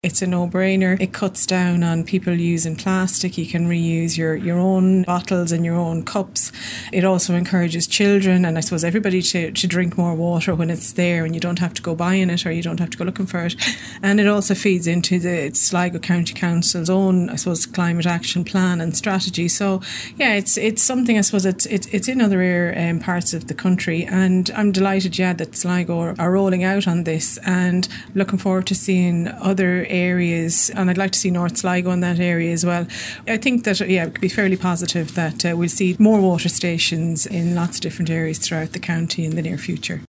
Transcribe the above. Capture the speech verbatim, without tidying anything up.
It's a no-brainer. It cuts down on people using plastic. You can reuse your, your own bottles and your own cups. It also encourages children and I suppose everybody to, to drink more water when it's there and you don't have to go buying it or you don't have to go looking for it. And it also feeds into the Sligo County Council's own, I suppose, climate action plan and strategy. So, yeah, it's it's something, I suppose, it's it's, it's in other um, parts of the country. And I'm delighted, yeah, that Sligo are, are rolling out on this and looking forward to seeing other areas, and I'd like to see North Sligo in that area as well. I think that, yeah, it could be fairly positive that uh, we'll see more water stations in lots of different areas throughout the county in the near future.